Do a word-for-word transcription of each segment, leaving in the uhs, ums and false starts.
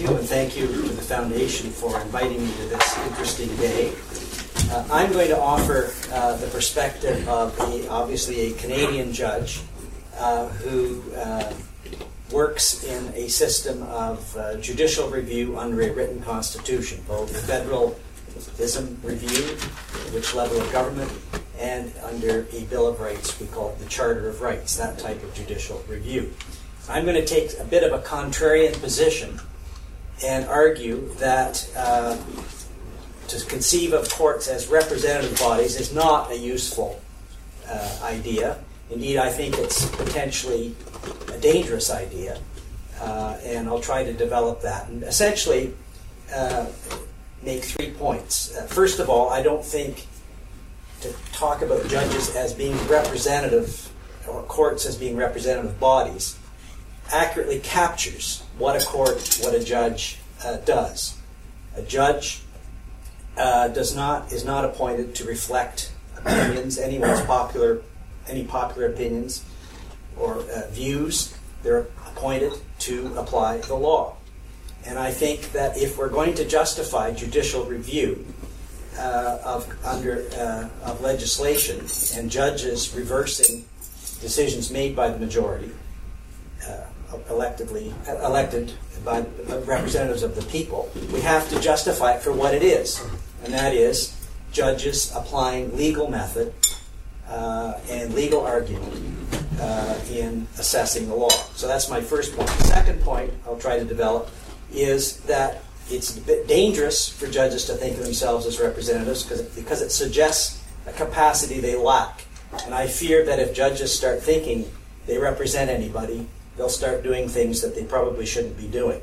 you, and thank you to the Foundation for inviting me to this interesting day. Uh, I'm going to offer uh, the perspective of a, obviously a Canadian judge uh, who uh, works in a system of uh, judicial review under a written constitution, both federalism review, which level of government, and under a Bill of Rights, we call it the Charter of Rights, that type of judicial review. I'm going to take a bit of a contrarian position and argue that uh, to conceive of courts as representative bodies is not a useful uh, idea. Indeed, I think it's potentially a dangerous idea, uh, and I'll try to develop that. And essentially, uh, make three points. Uh, first of all, I don't think to talk about judges as being representative, or courts as being representative bodies, accurately captures what a court, what a judge uh, does. A judge uh, does not is not appointed to reflect opinions, anyone's popular, any popular opinions or uh, views. They're appointed to apply the law. And I think that if we're going to justify judicial review uh, of under uh, of legislation and judges reversing decisions made by the majority, uh, electively elected by representatives of the people, we have to justify it for what it is, and that is judges applying legal method uh, and legal argument uh, in assessing the law. So that's my first point. The second point I'll try to develop is that it's a bit dangerous for judges to think of themselves as representatives because it, because it suggests a capacity they lack. And I fear that if judges start thinking they represent anybody, they'll start doing things that they probably shouldn't be doing.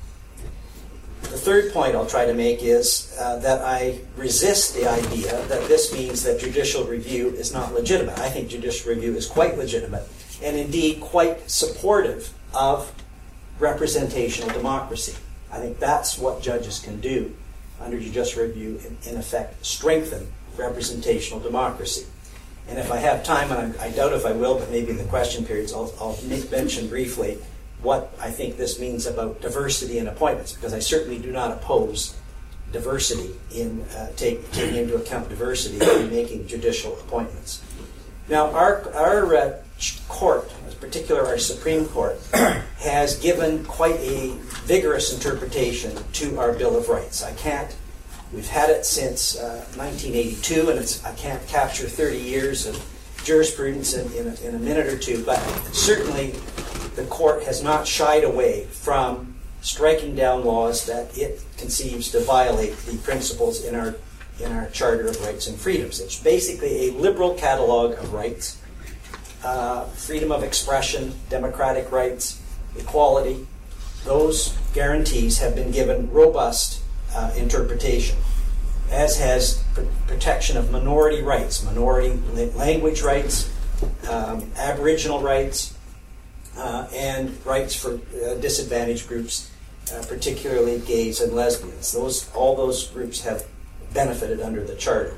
The third point I'll try to make is uh, that I resist the idea that this means that judicial review is not legitimate. I think judicial review is quite legitimate and indeed quite supportive of representational democracy. I think that's what judges can do under judicial review, in, in effect, strengthen representational democracy. And if I have time, and I, I doubt if I will, but maybe in the question periods, I'll, I'll make, mention briefly what I think this means about diversity in appointments, because I certainly do not oppose diversity in uh, take, taking into account diversity in making judicial appointments. Now, our, our uh, court, in particular our Supreme Court, has given quite a vigorous interpretation to our Bill of Rights. I can't We've had it since uh, nineteen eighty-two, and it's, I can't capture thirty years of jurisprudence in, in, a, in a minute or two, but certainly the court has not shied away from striking down laws that it conceives to violate the principles in our, in our Charter of Rights and Freedoms. It's basically a liberal catalog of rights, uh, freedom of expression, democratic rights, equality. Those guarantees have been given robust Uh, interpretation, as has pr- protection of minority rights, minority la- language rights, um, Aboriginal rights, uh, and rights for uh, disadvantaged groups, uh, particularly gays and lesbians. Those, all those groups have benefited under the Charter.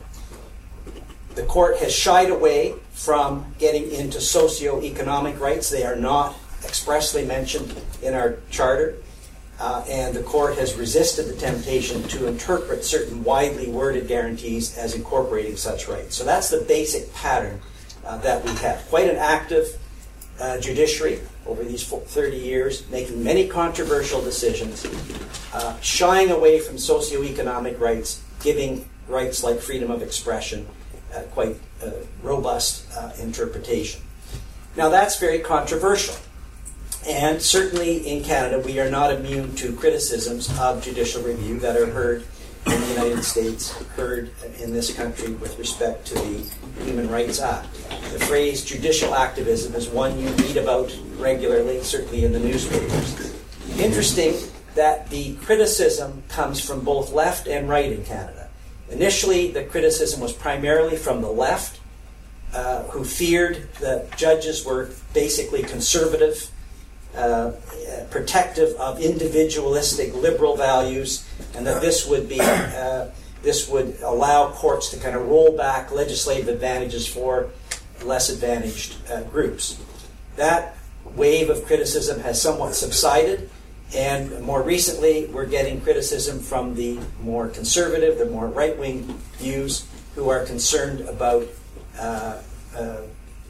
The court has shied away from getting into socio-economic rights. They are not expressly mentioned in our Charter. Uh, and the court has resisted the temptation to interpret certain widely worded guarantees as incorporating such rights. So that's the basic pattern uh, that we have. Quite an active uh, judiciary over these thirty years, making many controversial decisions, uh, shying away from socioeconomic rights, giving rights like freedom of expression uh, quite uh, robust uh, interpretation. Now that's very controversial. And certainly in Canada, we are not immune to criticisms of judicial review that are heard in the United States, heard in this country with respect to the Human Rights Act. The phrase judicial activism is one you read about regularly, certainly in the newspapers. Interesting that the criticism comes from both left and right in Canada. Initially, the criticism was primarily from the left, uh, who feared that judges were basically conservative, Uh, protective of individualistic liberal values, and that this would be uh, this would allow courts to kind of roll back legislative advantages for less advantaged uh, groups. That wave of criticism has somewhat subsided, And more recently, we're getting criticism from the more conservative, the more right-wing views who are concerned about uh, uh,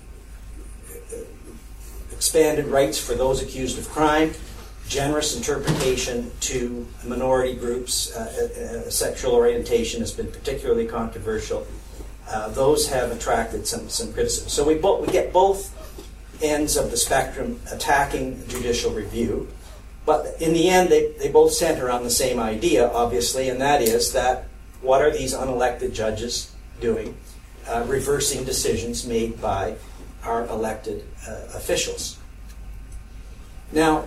expanded rights for those accused of crime, generous interpretation to minority groups. Uh, uh, sexual orientation has been particularly controversial. Uh, those have attracted some, some criticism. So we, bo- we get both ends of the spectrum attacking judicial review. But in the end, they, they both center on the same idea, obviously, and that is that what are these unelected judges doing, uh, reversing decisions made by our elected uh, officials. Now,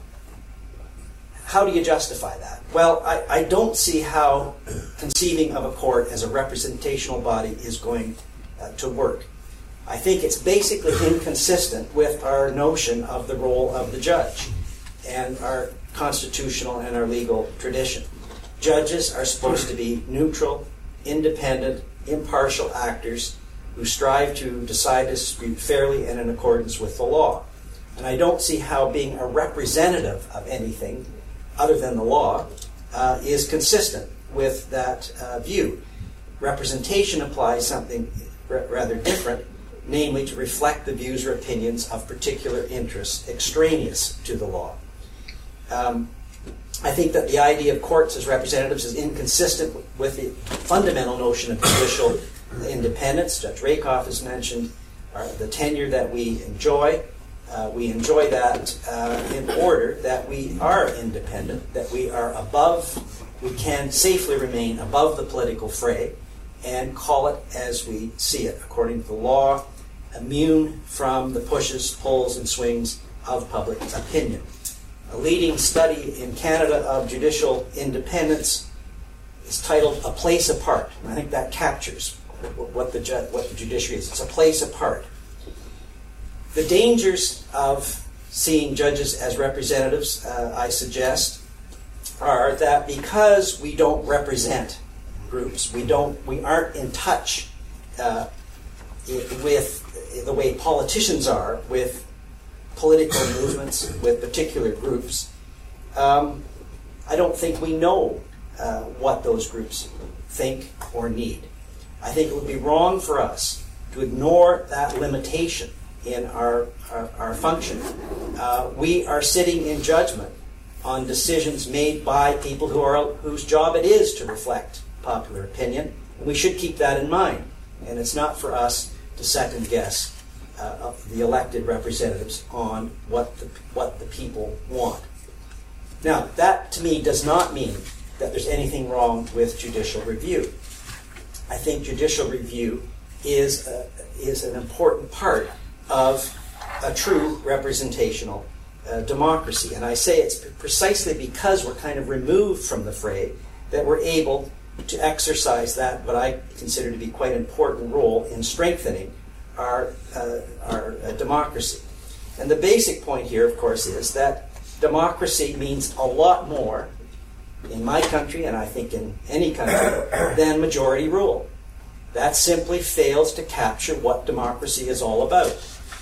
how do you justify that? Well, I, I don't see how conceiving of a court as a representational body is going uh, to work. I think it's basically inconsistent with our notion of the role of the judge and our constitutional and our legal tradition. Judges are supposed to be neutral, independent, impartial actors who strive to decide a dispute fairly and in accordance with the law. And I don't see how being a representative of anything other than the law uh, is consistent with that uh, view. Representation applies something r- rather different, namely to reflect the views or opinions of particular interests extraneous to the law. Um, I think that the idea of courts as representatives is inconsistent with the fundamental notion of judicial independence. Judge Rakoff has mentioned uh, the tenure that we enjoy. Uh, we enjoy that uh, in order that we are independent, that we are above, we can safely remain above the political fray and call it as we see it, according to the law, immune from the pushes, pulls, and swings of public opinion. A leading study in Canada of judicial independence is titled A Place Apart. And I think that captures what the, ju- what the judiciary is. It's a place apart. The dangers of seeing judges as representatives, uh, I suggest, are that because we don't represent groups, we don't, we aren't in touch uh, with the way politicians are with political movements, with particular groups. Um, I don't think we know uh, what those groups think or need. I think it would be wrong for us to ignore that limitation in our, our, our function. Uh, we are sitting in judgment on decisions made by people who are whose job it is to reflect popular opinion. And we should keep that in mind. And it's not for us to second guess uh, of the elected representatives on what the, what the people want. Now, that to me does not mean that there's anything wrong with judicial review. I think judicial review is a, is an important part of a true representational uh, democracy. And I say it's precisely because we're kind of removed from the fray that we're able to exercise that, what I consider to be quite an important role in strengthening our, uh, our uh, democracy. And the basic point here, of course, is that democracy means a lot more in my country, and I think in any country, than majority rule. That simply fails to capture what democracy is all about.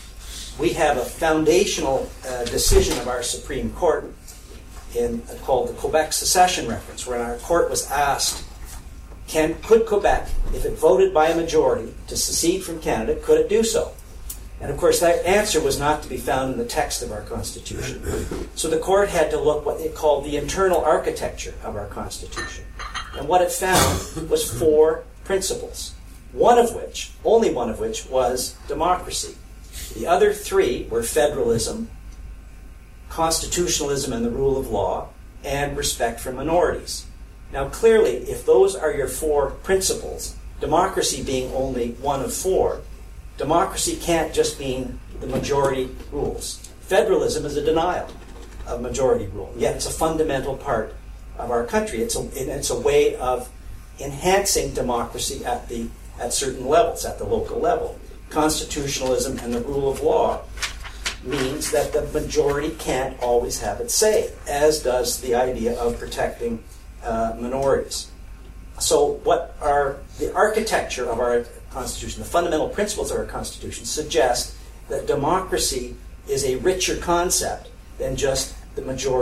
We have a foundational uh, decision of our Supreme Court in, uh, called the Quebec Secession Reference, where our court was asked, can, could Quebec, if it voted by a majority to secede from Canada, could it do so? And of course that answer was not to be found in the text of our Constitution. So the court had to look what it called the internal architecture of our Constitution. And what it found was four principles, one of which, only one of which, was democracy. The other three were federalism, constitutionalism and the rule of law, and respect for minorities. Now clearly, if those are your four principles, democracy being only one of four, democracy can't just mean the majority rules. Federalism is a denial of majority rule, yet it's a fundamental part of our country. It's a, it's a way of enhancing democracy at the at certain levels, at the local level. Constitutionalism and the rule of law means that the majority can't always have its say, as does the idea of protecting uh, minorities. So what are the architecture of our Constitution, the fundamental principles of our Constitution, suggest that democracy is a richer concept than just the majority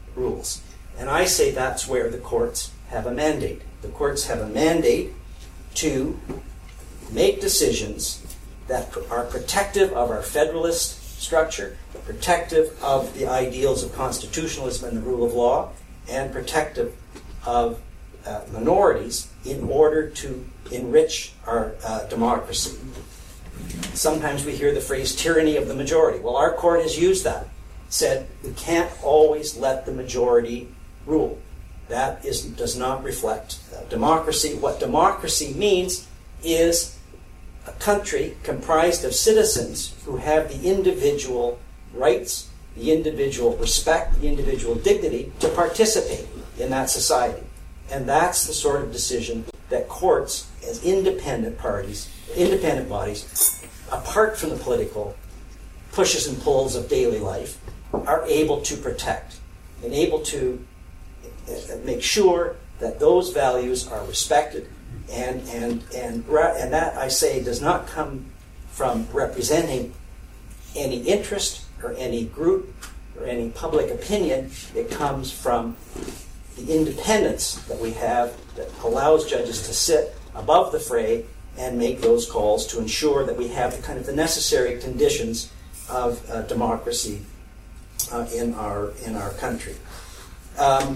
rules. And I say that's where the courts have a mandate. The courts have a mandate to make decisions that are protective of our federalist structure, protective of the ideals of constitutionalism and the rule of law, and protective of uh, minorities in order to enrich our uh, democracy. Sometimes we hear the phrase tyranny of the majority. Well, our court has used that, said we can't always let the majority rule. That is, does not reflect uh, democracy. What democracy means is a country comprised of citizens who have the individual rights, the individual respect, the individual dignity to participate in that society. And that's the sort of decision that courts, as independent parties, independent bodies, apart from the political pushes and pulls of daily life, are able to protect and able to make sure that those values are respected. And, and, and, and that, I say, does not come from representing any interest or any group or any public opinion. It comes from the independence that we have that allows judges to sit above the fray and make those calls to ensure that we have the kind of the necessary conditions of uh, democracy uh, in our in our country. Um,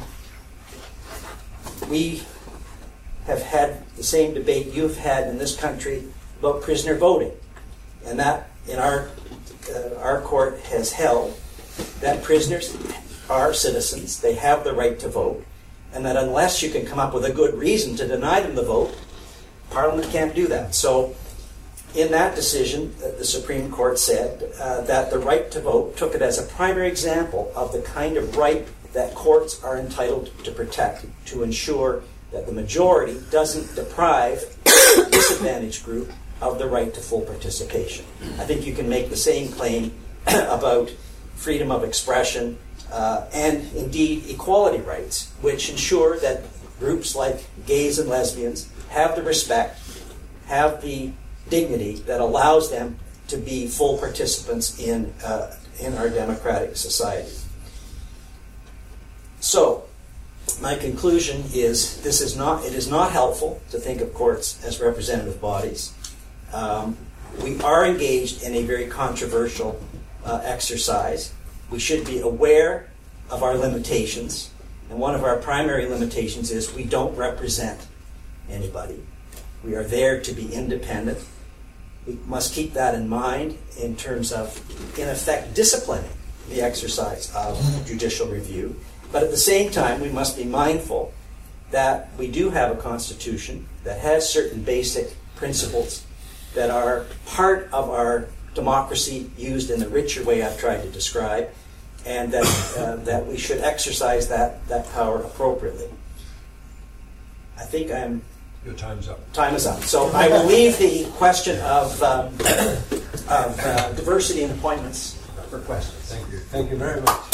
we have had the same debate you've had in this country about prisoner voting, and that in our uh, our court has held that prisoners are citizens; they have the right to vote, and that unless you can come up with a good reason to deny them the vote, Parliament can't do that. So in that decision, the Supreme Court said uh, that the right to vote took it as a primary example of the kind of right that courts are entitled to protect, to ensure that the majority doesn't deprive the disadvantaged group of the right to full participation. I think you can make the same claim about freedom of expression uh, and indeed equality rights, which ensure that groups like gays and lesbians have the respect, have the dignity that allows them to be full participants in uh, in our democratic society. So, my conclusion is this is not it is not helpful to think of courts as representative bodies. Um, we are engaged in a very controversial uh, exercise. We should be aware of our limitations, and one of our primary limitations is we don't represent anybody. We are there to be independent. We must keep that in mind in terms of, in effect, disciplining the exercise of judicial review. But at the same time, we must be mindful that we do have a constitution that has certain basic principles that are part of our democracy used in the richer way I've tried to describe, and that uh, that we should exercise that, that power appropriately. I think I'm... Your time's up. Time is up. So I will leave the question of, um, of uh, diversity in appointments for questions. Thank you. Thank you very much.